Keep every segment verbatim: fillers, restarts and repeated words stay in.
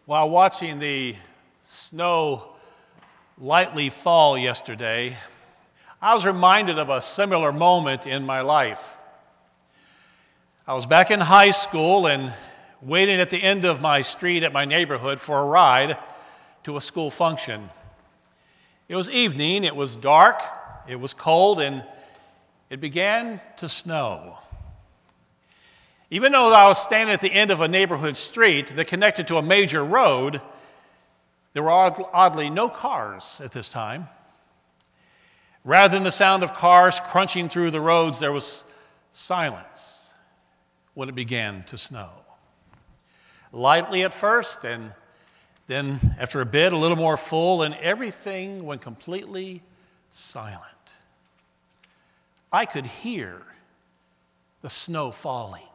While watching the snow lightly fall yesterday, I was reminded of a similar moment in my life. I was back in high school and waiting at the end of my street at my neighborhood for a ride to a school function. It was evening, it was dark, it was cold, and it began to snow. Even though I was standing at the end of a neighborhood street that connected to a major road, there were oddly no cars at this time. Rather than the sound of cars crunching through the roads, there was silence when it began to snow. Lightly at first, and then after a bit, a little more full, and everything went completely silent. I could hear the snow falling.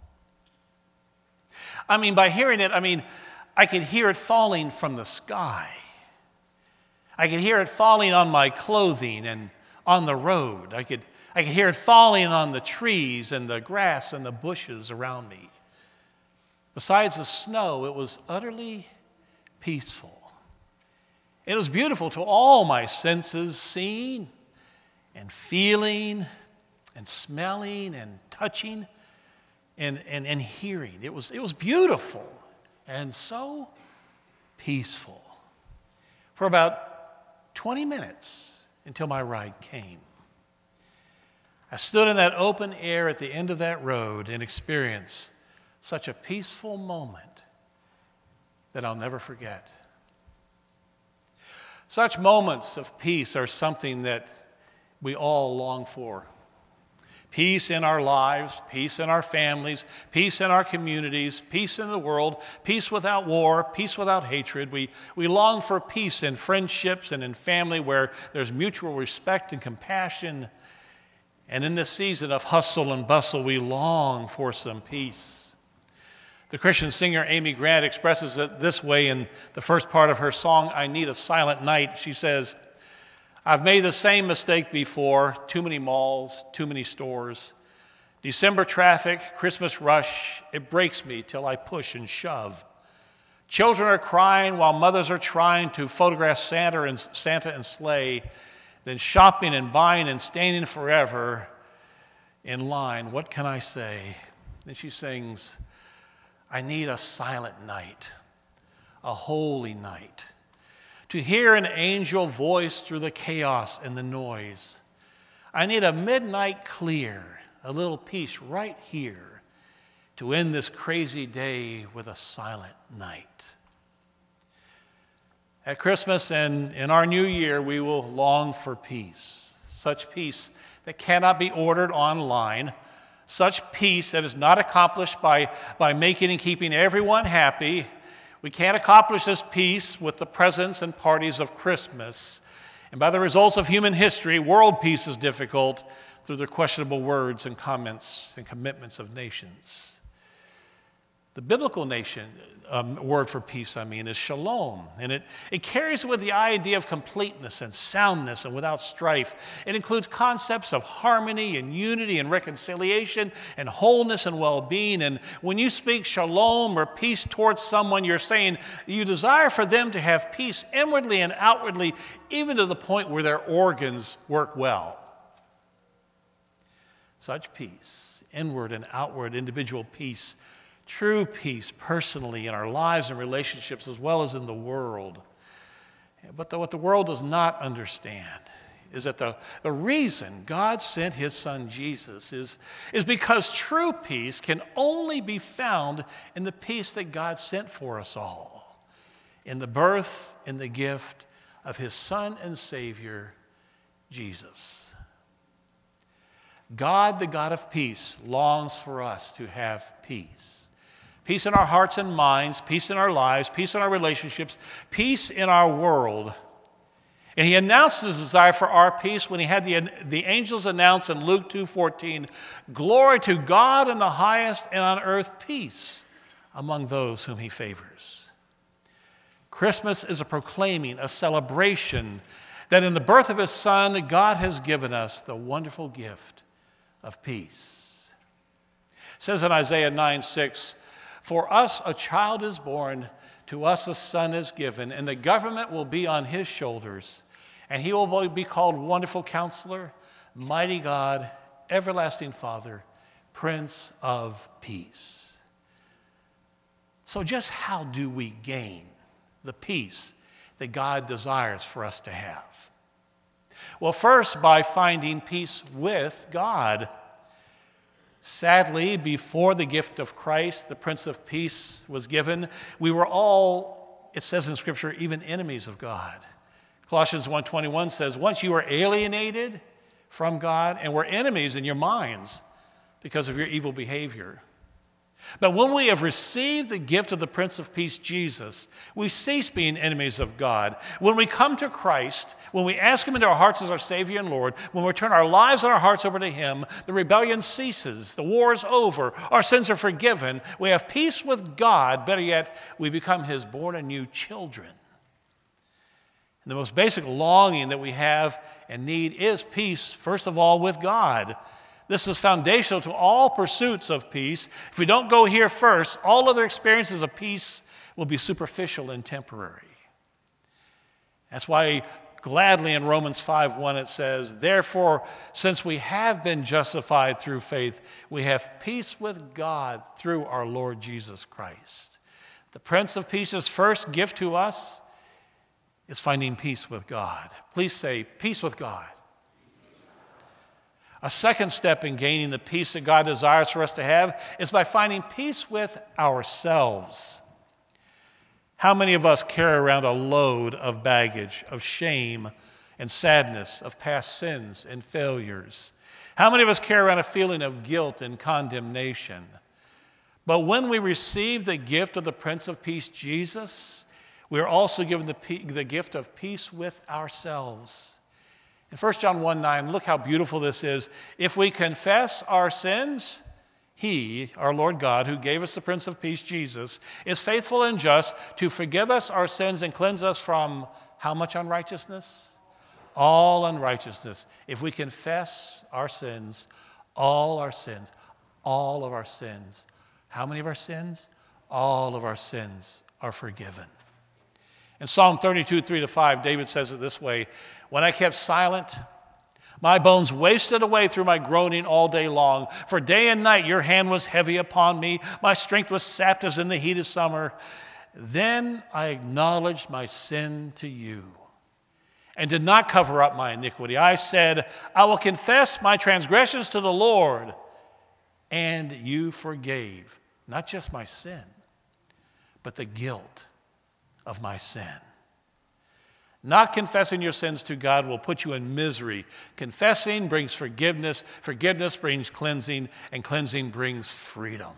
I mean, by hearing it, I mean, I could hear it falling from the sky. I could hear it falling on my clothing and on the road. I could, I could hear it falling on the trees and the grass and the bushes around me. Besides the snow, it was utterly peaceful. It was beautiful to all my senses, seeing and feeling and smelling and touching and, and, and hearing. It was, it was beautiful and so peaceful for about twenty minutes until my ride came. I stood in that open air at the end of that road and experienced such a peaceful moment that I'll never forget. Such moments of peace are something that we all long for. Peace in our lives, peace in our families, peace in our communities, peace in the world, peace without war, peace without hatred. We, we long for peace in friendships and in family where there's mutual respect and compassion. And in this season of hustle and bustle, we long for some peace. The Christian singer Amy Grant expresses it this way in the first part of her song, I Need a Silent Night. She says, I've made the same mistake before, too many malls, too many stores. December traffic, Christmas rush, it breaks me till I push and shove. Children are crying while mothers are trying to photograph Santa and, Santa and sleigh, then shopping and buying and standing forever in line. What can I say? Then she sings, I need a silent night, a holy night, to hear an angel voice through the chaos and the noise. I need a midnight clear, a little peace right here to end this crazy day with a silent night. At Christmas and in our new year, we will long for peace, such peace that cannot be ordered online, such peace that is not accomplished by, by making and keeping everyone happy. We can't accomplish this peace with the presents and parties of Christmas. And by the results of human history, world peace is difficult through the questionable words and comments and commitments of nations. The biblical nation um, word for peace, I mean, is shalom. And it, it carries with the idea of completeness and soundness and without strife. It includes concepts of harmony and unity and reconciliation and wholeness and well-being. And when you speak shalom or peace towards someone, you're saying you desire for them to have peace inwardly and outwardly, even to the point where their organs work well. Such peace, inward and outward individual peace, true peace personally in our lives and relationships as well as in the world. But the, what the world does not understand is that the, the reason God sent his son Jesus is, is because true peace can only be found in the peace that God sent for us all, in the birth and the gift of his son and Savior, Jesus. God, the God of peace, longs for us to have peace. Peace in our hearts and minds, peace in our lives, peace in our relationships, peace in our world. And he announced his desire for our peace when he had the, the angels announce in Luke two fourteen, glory to God in the highest and on earth peace among those whom he favors. Christmas is a proclaiming, a celebration that in the birth of his son, God has given us the wonderful gift of peace. It says in Isaiah nine six, for us a child is born, To us a son is given, and the government will be on his shoulders, and he will be called Wonderful Counselor, Mighty God, Everlasting Father, Prince of Peace. So just how do we gain the peace that God desires for us to have? Well, first, by finding peace with God. Sadly, before the gift of Christ, the Prince of Peace, was given, we were all, it says in Scripture, even enemies of God. Colossians one twenty-one says, once you were alienated from God and were enemies in your minds because of your evil behavior. But when we have received the gift of the Prince of Peace, Jesus, we cease being enemies of God. When we come to Christ, when we ask Him into our hearts as our Savior and Lord, when we turn our lives and our hearts over to Him, the rebellion ceases, the war is over, our sins are forgiven, we have peace with God, better yet, we become His born anew children. And the most basic longing that we have and need is peace, first of all, with God. This is foundational to all pursuits of peace. If we don't go here first, all other experiences of peace will be superficial and temporary. That's why gladly in Romans five one it says, therefore, since we have been justified through faith, we have peace with God through our Lord Jesus Christ. The Prince of Peace's first gift to us is finding peace with God. Please say, peace with God. A second step in gaining the peace that God desires for us to have is by finding peace with ourselves. How many of us carry around a load of baggage, of shame and sadness, of past sins and failures? How many of us carry around a feeling of guilt and condemnation? But when we receive the gift of the Prince of Peace, Jesus, we are also given the, the gift of peace with ourselves. In First John one nine, look how beautiful this is. If we confess our sins, He, our Lord God, who gave us the Prince of Peace, Jesus, is faithful and just to forgive us our sins and cleanse us from how much unrighteousness? All unrighteousness. If we confess our sins, all our sins, all of our sins. How many of our sins? All of our sins are forgiven. In Psalm thirty-two, three to five, David says it this way, when I kept silent, my bones wasted away through my groaning all day long. For day and night your hand was heavy upon me. My strength was sapped as in the heat of summer. Then I acknowledged my sin to you and did not cover up my iniquity. I said, I will confess my transgressions to the Lord. And you forgave not just my sin, but the guilt of my sin. Not confessing your sins to God will put you in misery. Confessing brings forgiveness, forgiveness brings cleansing, and cleansing brings freedom.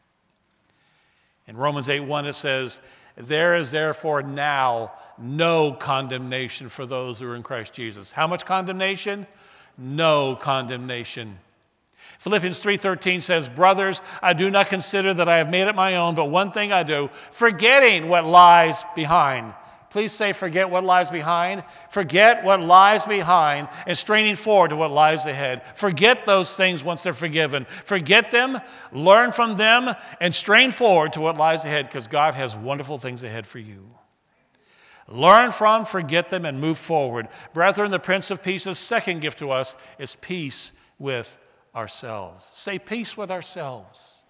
In Romans eight one it says, there is therefore now no condemnation for those who are in Christ Jesus. How much condemnation? No condemnation. Philippians three thirteen says, brothers, I do not consider that I have made it my own, but one thing I do, forgetting what lies behind. Please say, forget what lies behind. Forget what lies behind and straining forward to what lies ahead. Forget those things once they're forgiven. Forget them, learn from them, and strain forward to what lies ahead because God has wonderful things ahead for you. Learn from, forget them, and move forward. Brethren, the Prince of Peace's second gift to us is peace with ourselves. Say peace with ourselves.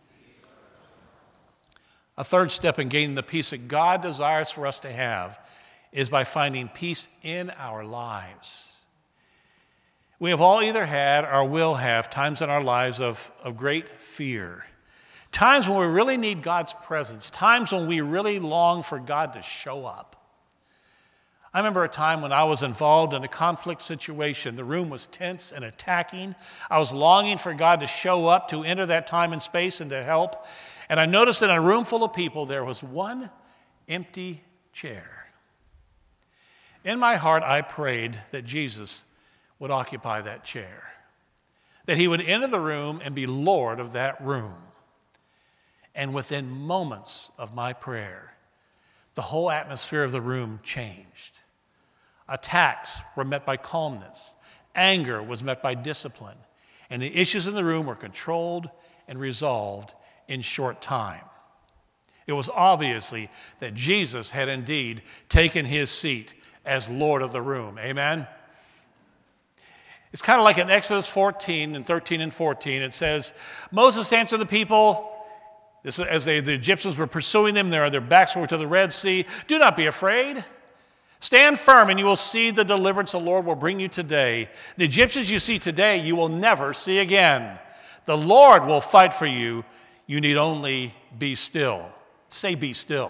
A third step in gaining the peace that God desires for us to have is by finding peace in our lives. We have all either had or will have times in our lives of, of great fear. Times when we really need God's presence. Times when we really long for God to show up. I remember a time when I was involved in a conflict situation. The room was tense and attacking. I was longing for God to show up, to enter that time and space and to help. And I noticed that in a room full of people, there was one empty chair. In my heart, I prayed that Jesus would occupy that chair, that he would enter the room and be Lord of that room. And within moments of my prayer, the whole atmosphere of the room changed. Attacks were met by calmness. Anger was met by discipline. And the issues in the room were controlled and resolved in short time. It was obviously that Jesus had indeed taken his seat as Lord of the room. Amen? It's kind of like in Exodus fourteen and thirteen and fourteen. It says, Moses answered the people, this, as they, the Egyptians were pursuing them, their, their backs were to the Red Sea, do not be afraid. Stand firm and you will see the deliverance the Lord will bring you today. The Egyptians you see today, you will never see again. The Lord will fight for you. You need only be still. Say, be still.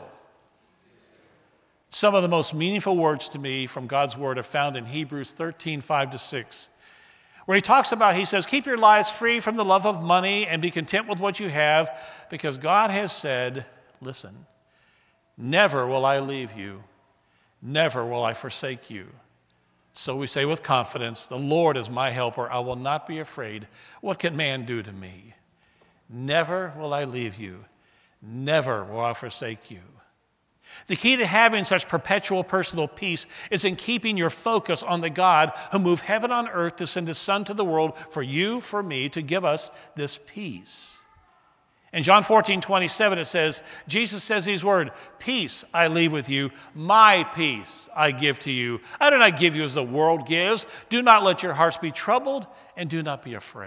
Some of the most meaningful words to me from God's word are found in Hebrews thirteen, five to six, where he talks about, he says, keep your lives free from the love of money and be content with what you have, because God has said, listen, never will I leave you, never will I forsake you. So we say with confidence, the Lord is my helper, I will not be afraid. What can man do to me? Never will I leave you, never will I forsake you. The key to having such perpetual personal peace is in keeping your focus on the God who moved heaven on earth to send his Son to the world for you, for me, to give us this peace. In John fourteen, twenty-seven, it says, Jesus says these words, peace I leave with you, my peace I give to you. I do not give you as the world gives. Do not let your hearts be troubled, and do not be afraid.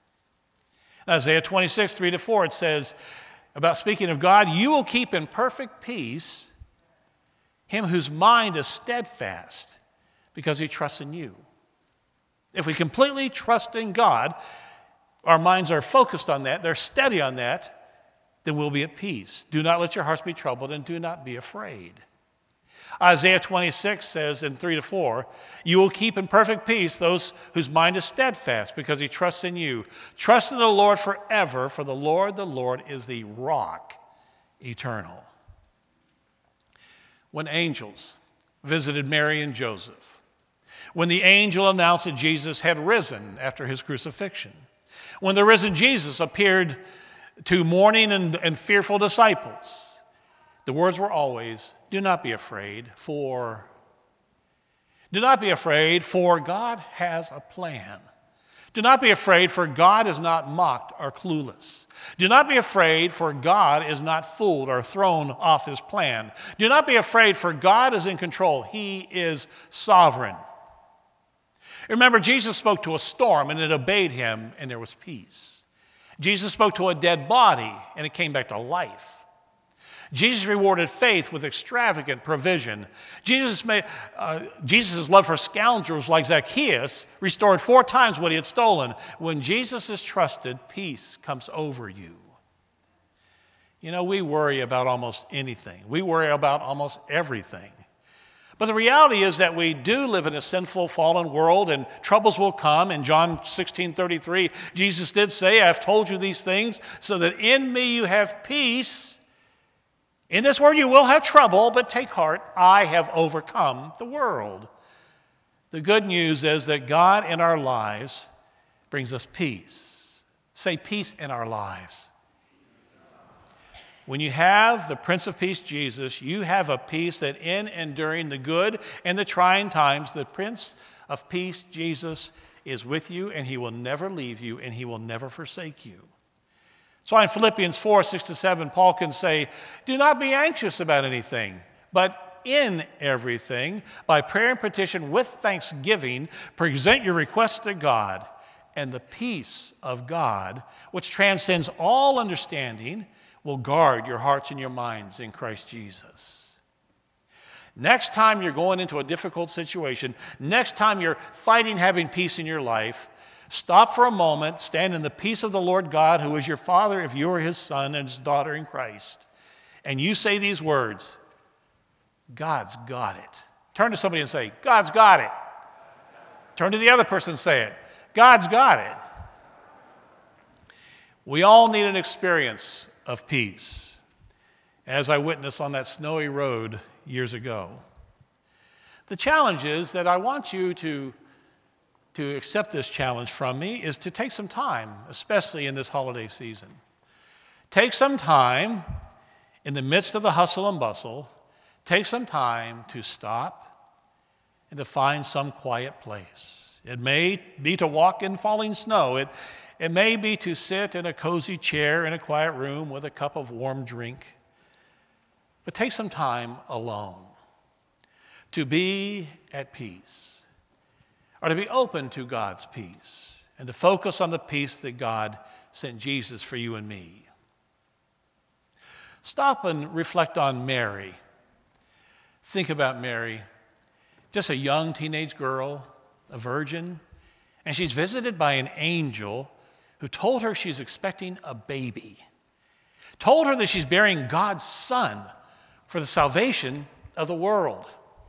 In Isaiah twenty-six, three to four, it says, about speaking of God, you will keep in perfect peace him whose mind is steadfast because he trusts in you. If we completely trust in God, our minds are focused on that, they're steady on that, then we'll be at peace. Do not let your hearts be troubled and do not be afraid. Isaiah twenty-six says in three to four, you will keep in perfect peace those whose mind is steadfast because he trusts in you. Trust in the Lord forever, for the Lord, the Lord is the rock eternal. When angels visited Mary and Joseph, when the angel announced that Jesus had risen after his crucifixion, when the risen Jesus appeared to mourning and, and fearful disciples, the words were always, do not be afraid, for, do not be afraid, for God has a plan. Do not be afraid, for God is not mocked or clueless. Do not be afraid, for God is not fooled or thrown off his plan. Do not be afraid, for God is in control. He is sovereign. Remember, Jesus spoke to a storm, and it obeyed him, and there was peace. Jesus spoke to a dead body, and it came back to life. Jesus rewarded faith with extravagant provision. Jesus made, uh, Jesus' love for scoundrels like Zacchaeus restored four times what he had stolen. When Jesus is trusted, peace comes over you. You know, we worry about almost anything. We worry about almost everything. But the reality is that we do live in a sinful, fallen world, and troubles will come. In John sixteen thirty-three, Jesus did say, I have told you these things so that in me you have peace. In this world you will have trouble, but take heart, I have overcome the world. The good news is that God in our lives brings us peace. Say peace in our lives. When you have the Prince of Peace, Jesus, you have a peace that in and during the good and the trying times, the Prince of Peace, Jesus, is with you, and he will never leave you, and he will never forsake you. So in Philippians four, six to seven, Paul can say, do not be anxious about anything, but in everything, by prayer and petition with thanksgiving, present your requests to God, and the peace of God, which transcends all understanding, will guard your hearts and your minds in Christ Jesus. Next time you're going into a difficult situation, next time you're fighting having peace in your life, stop for a moment, stand in the peace of the Lord God, who is your Father if you are his son and his daughter in Christ, and you say these words, God's got it. Turn to somebody and say, God's got it. Turn to the other person and say it, God's got it. We all need an experience of peace, as I witnessed on that snowy road years ago. The challenge is that I want you to to accept this challenge from me is to take some time, especially in this holiday season. Take some time in the midst of the hustle and bustle, take some time to stop and to find some quiet place. It may be to walk in falling snow. It, it may be to sit in a cozy chair in a quiet room with a cup of warm drink. But take some time alone to be at peace, or to be open to God's peace, and to focus on the peace that God sent Jesus for you and me. Stop and reflect on Mary. Think about Mary, just a young teenage girl, a virgin, and she's visited by an angel who told her she's expecting a baby, told her that she's bearing God's son for the salvation of the world.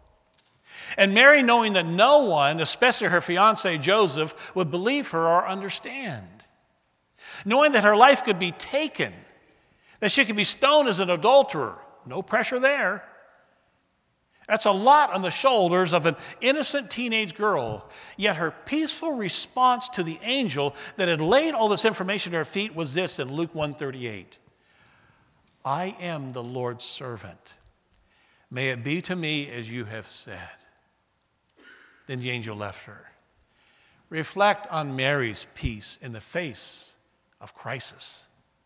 And Mary, knowing that no one, especially her fiancé Joseph, would believe her or understand, knowing that her life could be taken, that she could be stoned as an adulterer, no pressure there. That's a lot on the shoulders of an innocent teenage girl. Yet her peaceful response to the angel that had laid all this information at her feet was this in Luke one thirty-eight. I am the Lord's servant. May it be to me as you have said. Then the angel left her. Reflect on Mary's peace in the face of crisis.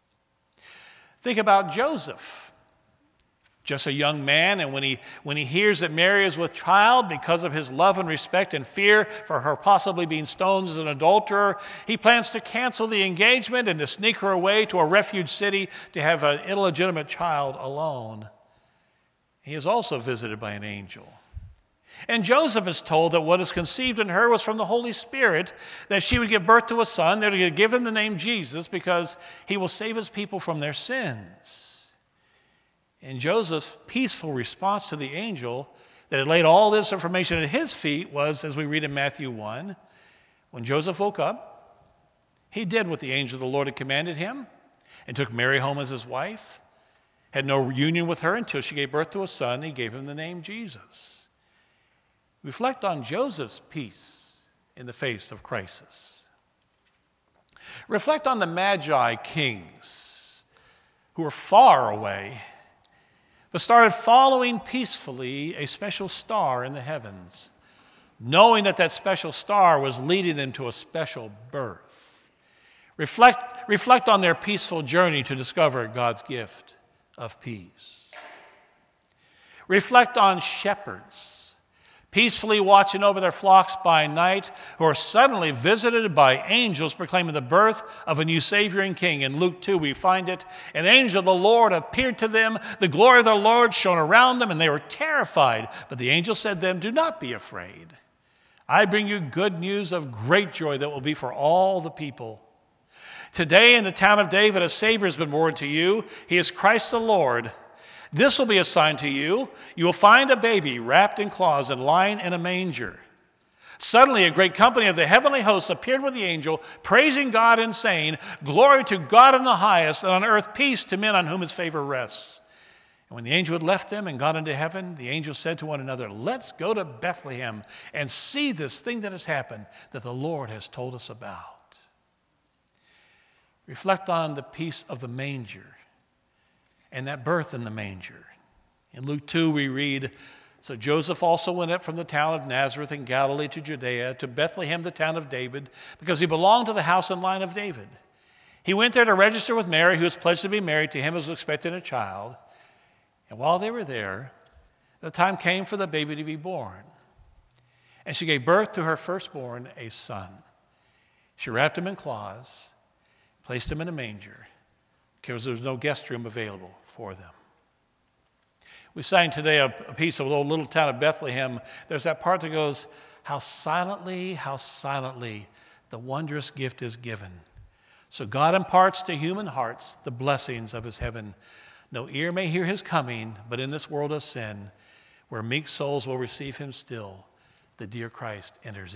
Think about Joseph. Just a young man, and when he, when he hears that Mary is with child, because of his love and respect and fear for her possibly being stoned as an adulterer, he plans to cancel the engagement and to sneak her away to a refuge city to have an illegitimate child alone. He is also visited by an angel. And Joseph is told that what is conceived in her was from the Holy Spirit, that she would give birth to a son. They're going to give him the name Jesus because he will save his people from their sins. And Joseph's peaceful response to the angel that had laid all this information at his feet was, as we read in Matthew one, when Joseph woke up, he did what the angel of the Lord had commanded him and took Mary home as his wife, had no union with her until she gave birth to a son. He gave him the name Jesus. Reflect on Joseph's peace in the face of crisis. Reflect on the Magi kings who were far away, but started following peacefully a special star in the heavens, knowing that that special star was leading them to a special birth. Reflect, reflect on their peaceful journey to discover God's gift of peace. Reflect on shepherds peacefully watching over their flocks by night, who are suddenly visited by angels proclaiming the birth of a new Savior and King. In Luke two, we find it. An angel of the Lord appeared to them. The glory of the Lord shone around them, and they were terrified. But the angel said to them, do not be afraid. I bring you good news of great joy that will be for all the people. Today in the town of David, a Savior has been born to you. He is Christ the Lord. This will be a sign to you. You will find a baby wrapped in cloths and lying in a manger. Suddenly, a great company of the heavenly hosts appeared with the angel, praising God and saying, glory to God in the highest, and on earth peace to men on whom his favor rests. And when the angel had left them and gone into heaven, the angels said to one another, let's go to Bethlehem and see this thing that has happened that the Lord has told us about. Reflect on the peace of the manger and that birth in the manger. In Luke two, we read, so Joseph also went up from the town of Nazareth in Galilee to Judea, to Bethlehem, the town of David, because he belonged to the house and line of David. He went there to register with Mary, who was pledged to be married to him, who was expecting a child. And while they were there, the time came for the baby to be born. And she gave birth to her firstborn, a son. She wrapped him in cloths, placed him in a manger, because there was no guest room available for them. We sang today a, a piece of the old little town of Bethlehem. There's that part that goes, how silently, how silently the wondrous gift is given. So God imparts to human hearts the blessings of his heaven. No ear may hear his coming, but in this world of sin, where meek souls will receive him still, the dear Christ enters in.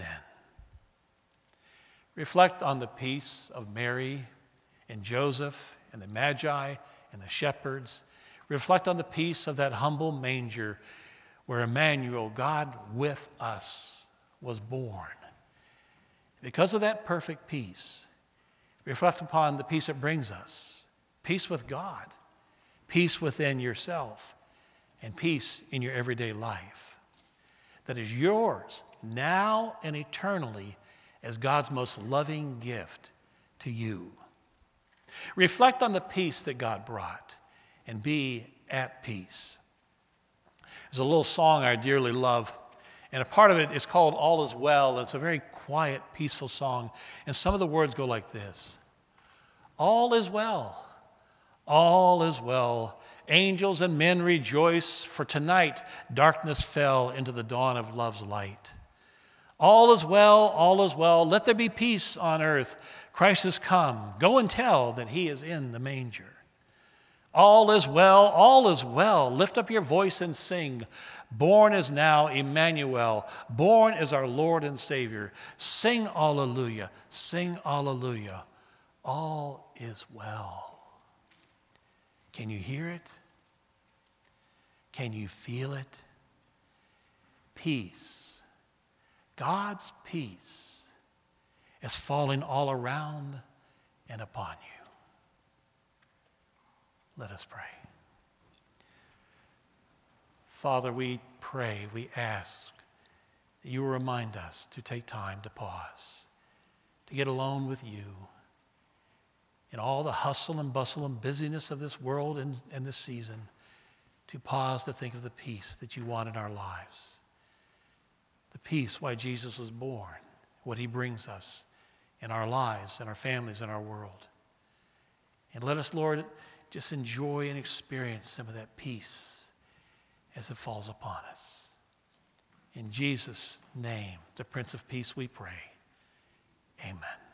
Reflect on the peace of Mary and Joseph and the Magi and the shepherds. Reflect on the peace of that humble manger where Emmanuel, God with us, was born. Because of that perfect peace, reflect upon the peace it brings us. Peace with God, peace within yourself, and peace in your everyday life. That is yours now and eternally as God's most loving gift to you. Reflect on the peace that God brought and be at peace. There's a little song I dearly love, and a part of it is called All Is Well. It's a very quiet, peaceful song, and some of the words go like this. All is well, all is well. Angels and men rejoice, for tonight darkness fell into the dawn of love's light. All is well, all is well. Let there be peace on earth. Christ has come. Go and tell that he is in the manger. All is well, all is well. Lift up your voice and sing. Born is now Emmanuel. Born is our Lord and Savior. Sing Alleluia, sing Alleluia. All is well. Can you hear it? Can you feel it? Peace. God's peace is falling all around and upon you. Let us pray. Father, we pray, we ask that you will remind us to take time to pause, to get alone with you in all the hustle and bustle and busyness of this world and, and this season, to pause to think of the peace that you want in our lives. The peace why Jesus was born, what he brings us in our lives, in our families, in our world. And let us, Lord, just enjoy and experience some of that peace as it falls upon us. In Jesus' name, the Prince of Peace, we pray. Amen.